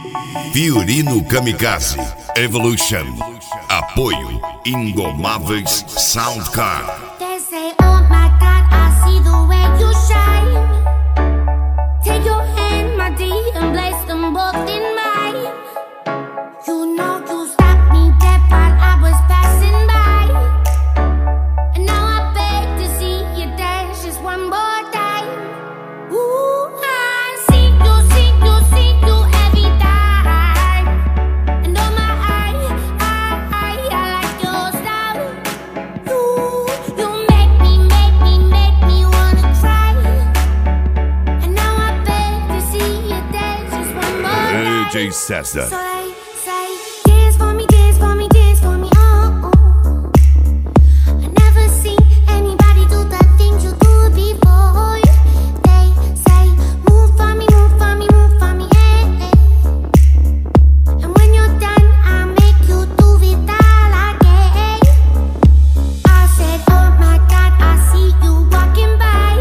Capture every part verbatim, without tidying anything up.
Fiorino Kamikaze Evolution. Apoio Indomáveis Soundcar. They say, oh my God, I see the way you shine. Take your hand, my dear, and place them both in mine. You know you stopped me dead while I was passing by. And now I beg to see you dance just one more time. Ooh, I see you, see you, see you every time. And oh my, I, I, I, I like your style. You, you make me, make me, make me wanna cry. And now I beg to see you dance just one more time. D J César. So they say, dance for me, dance for me, dance for me, oh, oh. I never seen anybody do the things you do before. They say, move for me, move for me, move for me, eh, eh. And when you're done, I'll make you do it all again. I said, oh my God, I see you walking by.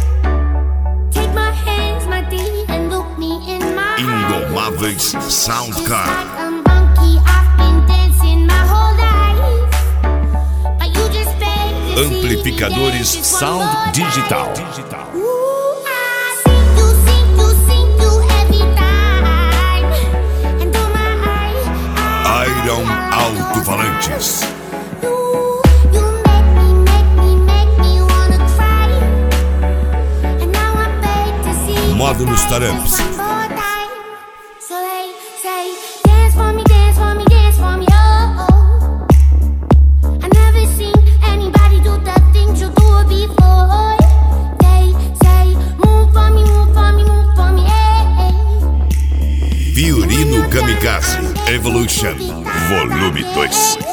Take my hands, my dear, and look me in my eyes. Indomáveis Soundcar. Like a monkey, I've been dancing my whole life. But you just beg to see me Amplificadores dance just one Sound more Digital. time. Ooh, I see you, see you, see you every time. And oh my, I, I, Iron I like Alto-Falantes. you, you make me, make me, make me wanna cry. And now I beg to see you Módulos dance Taramps. just one more time. So they say, dance for me, dance for me, dance for me, oh, oh. I never seen anybody do the things you do before. They say, move for me, move for me, move for me, eh, eh. Fiorino Kamikaze Evolution Volume dois.